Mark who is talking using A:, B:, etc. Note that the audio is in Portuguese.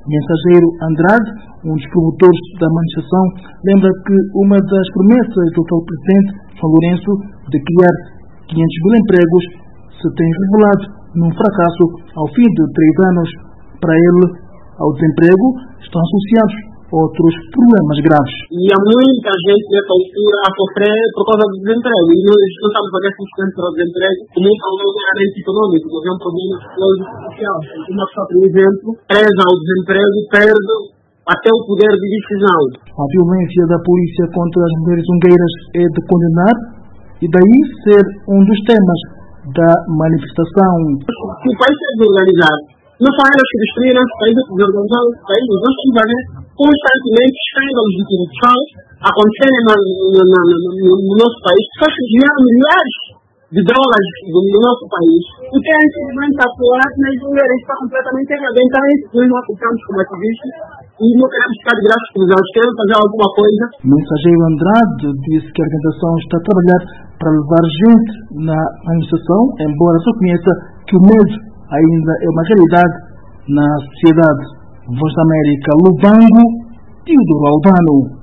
A: Mensageiro Andrade, um dos promotores da manifestação, lembra que uma das promessas do atual presidente João Lourenço de criar 500 mil empregos se tem revelado num fracasso ao fim de 3 anos. Para ele, ao desemprego estão associados outros problemas graves.
B: E há muita gente nessa altura a sofrer por causa do desemprego. E nós não estamos a ver sustento para o desemprego como um problema meramente econômico, mas é um problema psicológico e social. Uma pessoa, por exemplo, presa ao desemprego, perde até o poder de decisão.
A: A violência da polícia contra as mulheres zungueiras é de condenar e daí ser um dos temas da manifestação.
B: Se o país é desorganizado, não são elas que destruíram esse país, desorganizaram esse país, nós estamos a ver constantemente escândalos de corrupção acontecerem no nosso país, pessoas que desviaram milhares de dólares do nosso país e querem simplesmente atuar nas mulheres. Isso está completamente errado. Então, nós não acompanhamos como ativistas e não queremos ficar de braços cruzados, queremos fazer alguma coisa.
A: O mensageiro Andrade disse que a organização está a trabalhar para levar gente na manifestação, embora reconheça que o medo ainda é uma realidade na sociedade. Voz da América, Lubango, Teodoro Albano.